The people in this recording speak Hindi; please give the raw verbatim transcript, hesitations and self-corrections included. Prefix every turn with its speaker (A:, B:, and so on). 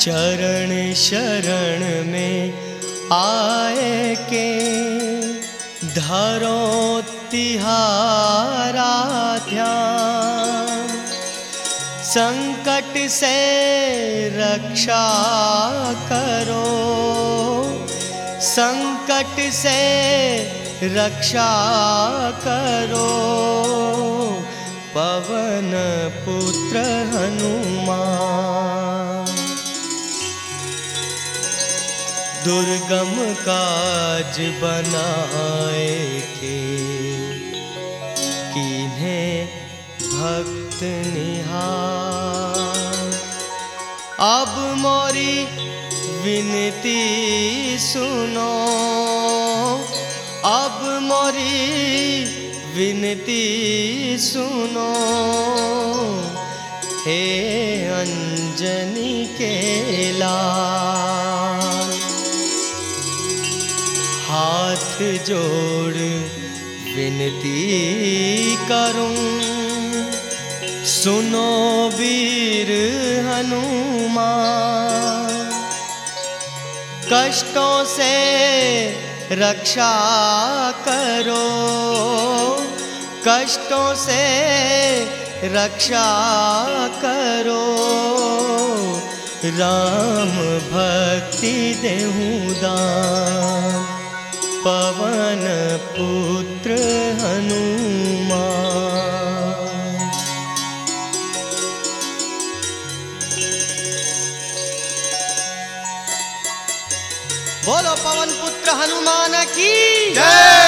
A: चरण शरण में आए के धरो तिहारा ध्यान। संकट से रक्षा करो, संकट से रक्षा करो, पवन पुत्र हनुमान। दुर्गम काज बनाए के कीन्हे भक्त निहार। अब मोरी विनती सुनो, अब मोरी विनती सुनो, हे अंजनी के लाल। हाथ जोड़ विनती करूं, सुनो वीर हनुमान। कष्टों से रक्षा करो, कष्टों से रक्षा करो, राम भक्ति देहूं दान, पवन पुत्र हनुमान। बोलो पवन पुत्र हनुमान की जय।